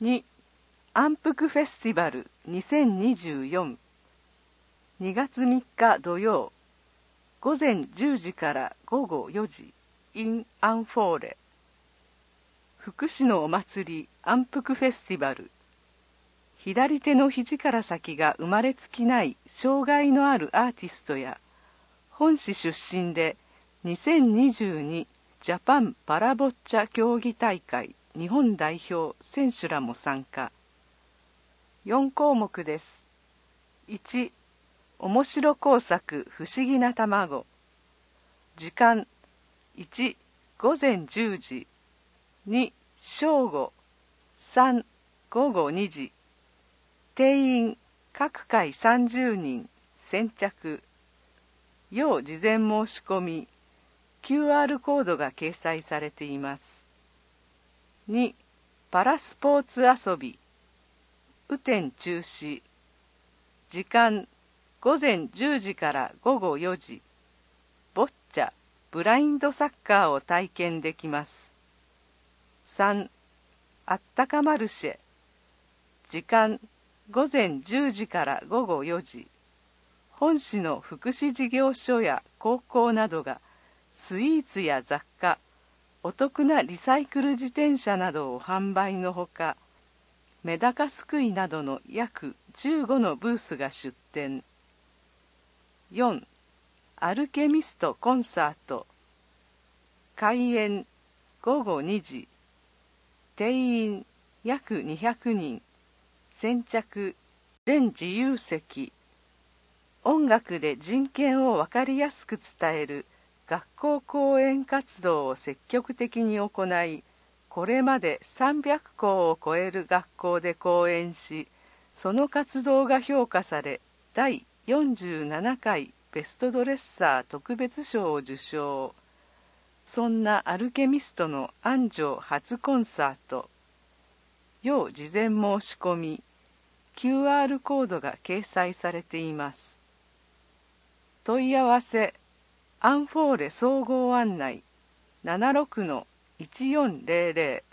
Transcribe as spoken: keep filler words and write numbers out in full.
に安福フェスティバルにせんにじゅうよん にがつみっか土曜午前じゅうじから午後よじ in アンフォーレ。福祉のお祭り安福フェスティバル。左手の肘から先が生まれつきない障害のあるアーティストや本市出身でにせんにじゅうにジャパンパラボッチャ競技大会日本代表選手らも参加。よんこうもくです。いち、面白工作不思議な卵。時間いち、午前じゅうじ。に、正午。さん、午後にじ。定員各回さんじゅうにん。先着。要事前申し込み。キューアール コードが掲載されています。に、パラスポーツ遊び。雨天中止。時間午前じゅうじから午後よじ。ボッチャ、ブラインドサッカーを体験できます。さん、あったかマルシェ。時間午前じゅうじから午後よじ。本市の福祉事業所や高校などがスイーツや雑貨、お得なリサイクル自転車などを販売のほか、メダカすくいなどの約じゅうごのブースが出展。よん、アルケミストコンサート。開演午後にじ。定員約にひゃくにん。先着全自由席。音楽で人権をわかりやすく伝える学校講演活動を積極的に行い、これまでさんびゃくこうを超える学校で講演し、その活動が評価され、だいよんじゅうななかいベストドレッサー特別賞を受賞。そんなアルケミストの安城初コンサート。要事前申し込み、キューアール コードが掲載されています。問い合わせ、アンフォーレ総合案内 ななろくのいちよんゼロゼロ